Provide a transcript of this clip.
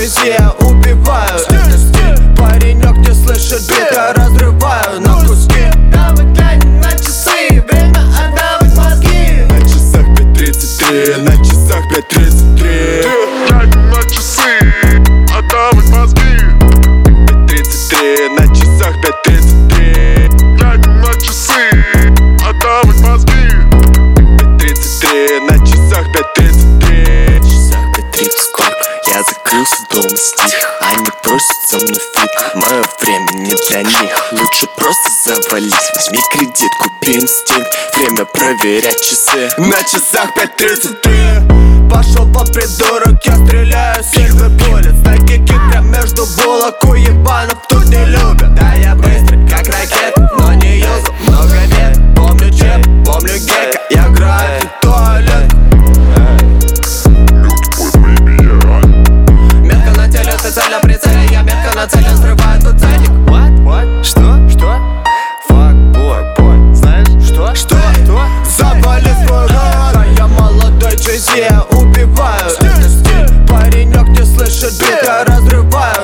Джей-Зи я убиваю. Это стиль, паренек не слышит бит, я разрываю на куски. Давай глянь на часы, время отдавать мозги. На часах 5:33, на часах 5:33. Глянь на часы, отдавать мозги. 5:33, на часах 5:33. Глянь на часы, отдавать мозги. 5:33, на часах 5:33. На часах 5:30 сколько? Я закрылся дома стих. Они просят со мной фит. Мое время не для них. Лучше просто завались. Возьми кредит, купи инстинкт. Время проверять часы. На часах 5:33. Пошел под придурок, я стреляю сильвер буллет. Знаки кипя между булок, уебанов тут не любят. Да, я быстрый, как ракета, но не юзал много лет. Помню чеп, помню гека, я играю в туалет. Метка на теле, ты цель на прицеле. Я метка на целе, взрываю тут ценник. What? Что? Fuck, знаешь? Что? Завали свой рот. Да я молодой Джей-Зи, я убиваю. Это стиль, паренек не слышит бит, я разрываю.